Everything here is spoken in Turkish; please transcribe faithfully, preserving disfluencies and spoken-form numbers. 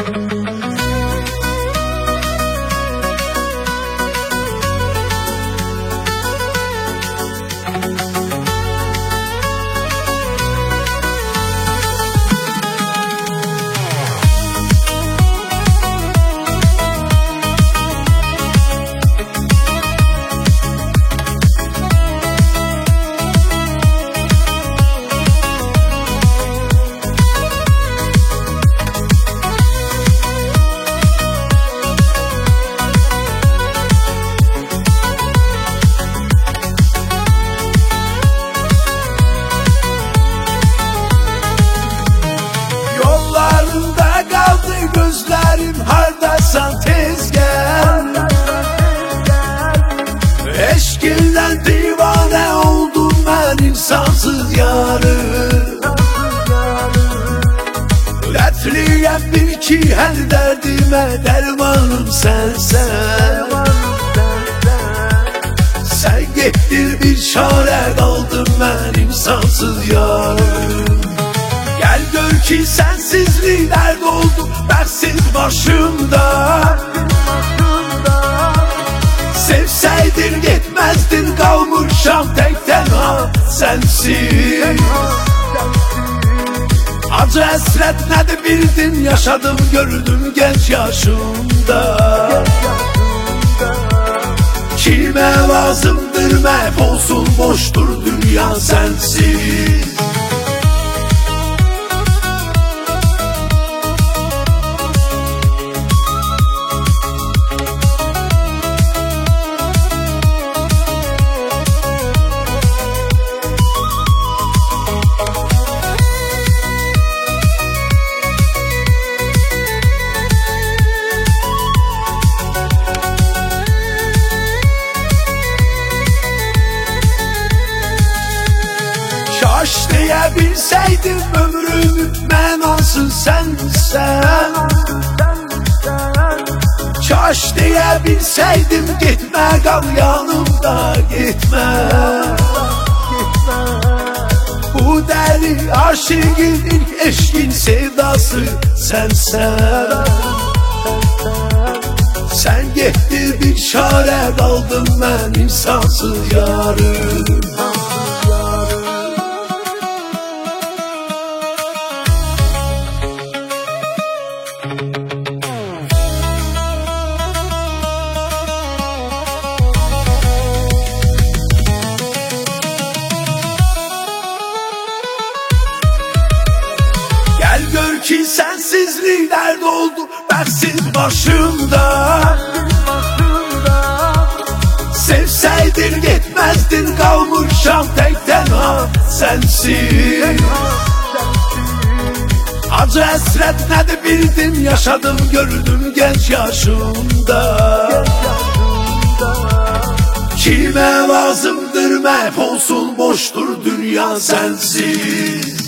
Gözlerim hardasan tez gel. Eşkinden divane oldum ben insansız yarım. Dertliyem bil ki her derdime dermanım sensen. Sen gittin bir çare kaldım ben insansız yarım. Gel gör ki sensizliği dert oldu dertsiz başımda. Sevseydin gitmezdin kalmışam tek tenha sensin. Acı esret nedir bildin yaşadım gördüm genç yaşımda. Kime lazımdır mehvolsun boştur dünya sensiz. Kaş diyebilseydim ömrümün menası sensen. Kaş diyebilseydim gitme kal yanımda gitme. Bu deli aşığın ilk eşkin sevdası sensen. Sen gittin bir çare kaldım ben insansız yarım. Gel gör ki sensizlik dert oldu dertsiz başımda. Sevseydin gitmezdin kalmışam tek tenha sensin. Acı esret nedir bildin yaşadım gördüm genç yaşımda. Kime lazımdır mehvolsun boştur dünya sensiz.